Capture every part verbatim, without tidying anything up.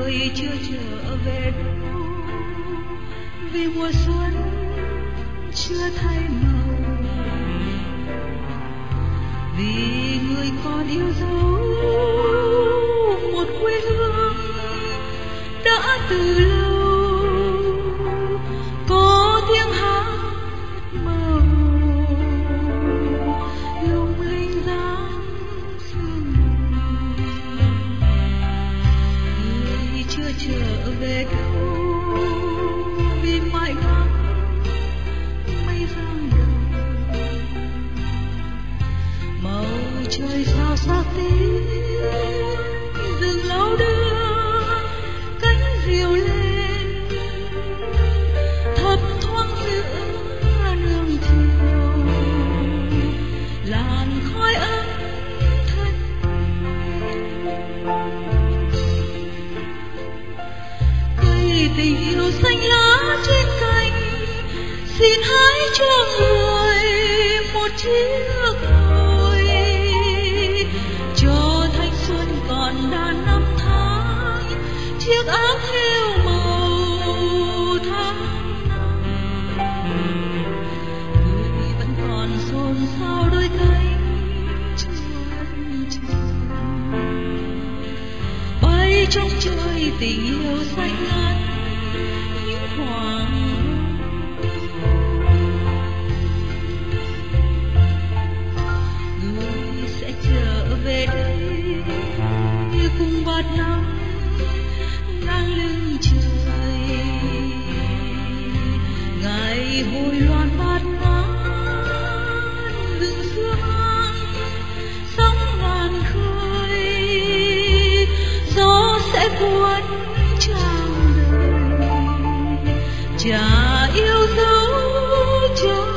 người chưa trở về đâu, vì mùa xuân chưa thay màu, vì người còn yêu dấu một quê hương đã từ lâu có tiếng hát mơ hồ lung linh dáng sương mù. Người chưa trở về đâu vì mãi ngắm mây giăng đầu, màu trời sao sắc tím rừng lâu đưa cánh diều lên thấp thoáng giữa nương chiều, làn khói ấm thân cây tình yêu xanh lá trên cành, xin hãy cho người một chiếc nồi cho thanh xuân còn đàn năm tháng, chiếc áo thêu màu tháng năm. Người vẫn còn xôn xao đôi cánh chuồn chừng bay trong trời tình yêu xanh ngắt những hoàng về đây cùng bạt nắng ngang lưng trời, ngày hồi loan bạt ngát rừng xưa mang sóng ngàn khơi, gió sẽ cuốn tràn đời chả yêu dấu cho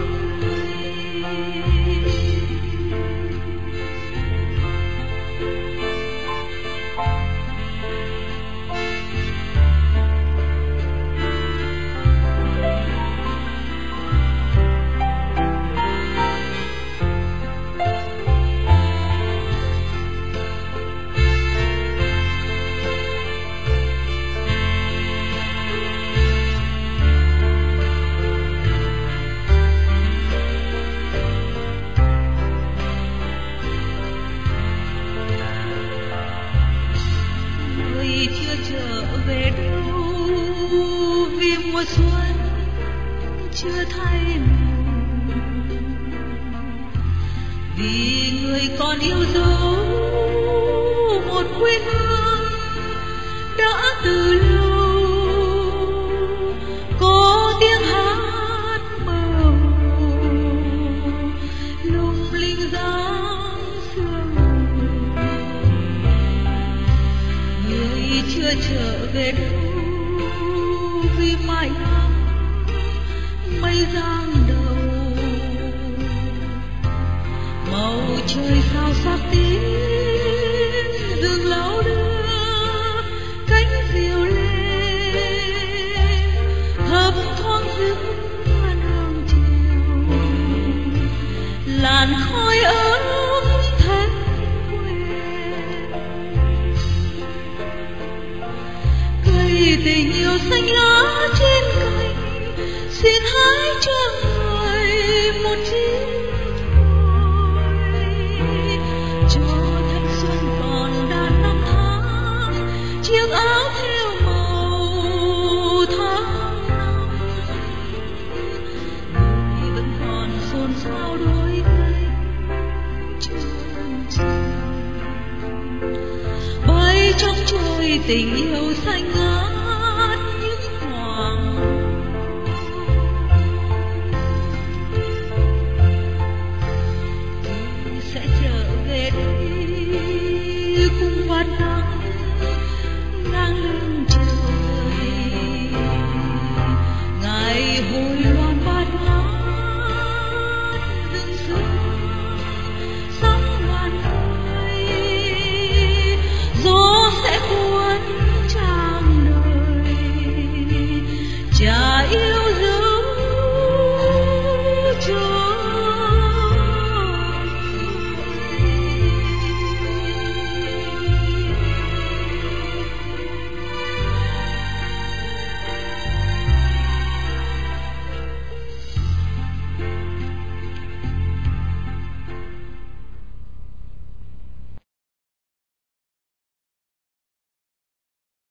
chưa trở về đâu vì mùa xuân chưa thay màu, vì người còn yêu dấu một quê hương đã từ lâu có tiếng hát mơ hồ lung linh dáng sương mù. Người chưa trở về đâu vì mãi ngắm mây giăng đầu, màu trời sao sắc tím rừng lâu đưa cánh diều lên thấp thoáng giữa nương chiều, làn khói ấm thân quen cây tình yêu xanh lá trên cành, xin hãy cho người một chiếc nồi cho thanh xuân còn đàn năm tháng, chiếc áo thêu màu tháng năm. Người vẫn còn xôn xao đôi cánh chuồn chừng bay trong trời tình yêu xanh ngát những hoàng hôn. Sẽ trở về đây cùng bạt nắng ngang lưng